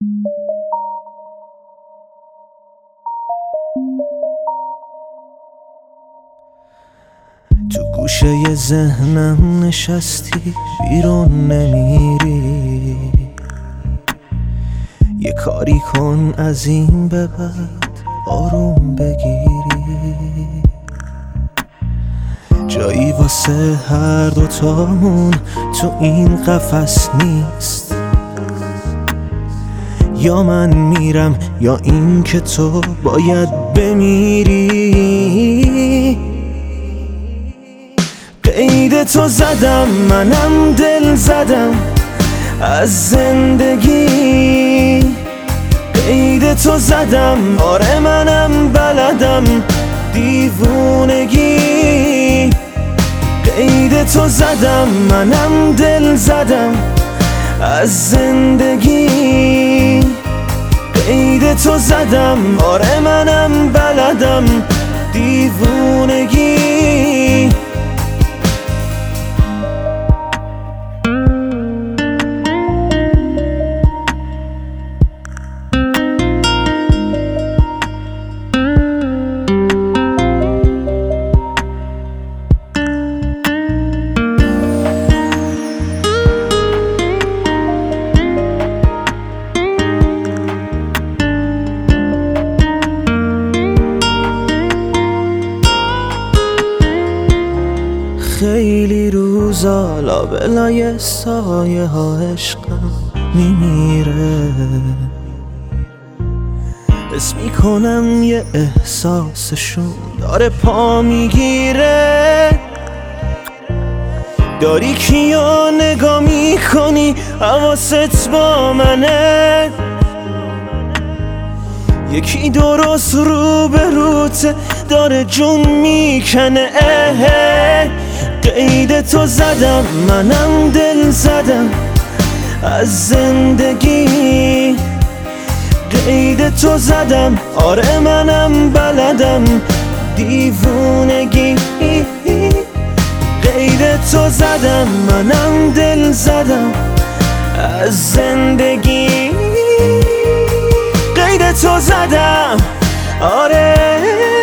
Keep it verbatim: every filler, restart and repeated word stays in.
تو گوشه ذهنم نشستی بیرون نمیری، یه کاری کن از این به بعد آروم بگیری. جایی واسه هر دوتامون تو این قفس نیست، یا من میرم یا این که تو باید بمیری. قید تو زدم منم دل زدم از زندگی، قید تو زدم آره منم بلدم دیوونگی. قید تو زدم منم دل زدم از زندگی، قید تو زدم آره منم بلدم دیوونگی. خیلی روزا لابلای سایه ها عشقم میمیره، حس میکنم یه احساسشون داره پا میگیره. داری کیا نگاه میکنی حواست با منه، یکی درست رو به روته داره جون میکنه. قید تو زدم منم دل زدم از زندگی، قید تو زدم آره منم بلدم دیوونگی. قید تو زدم منم دل زدم از زندگی، قید تو زدم آره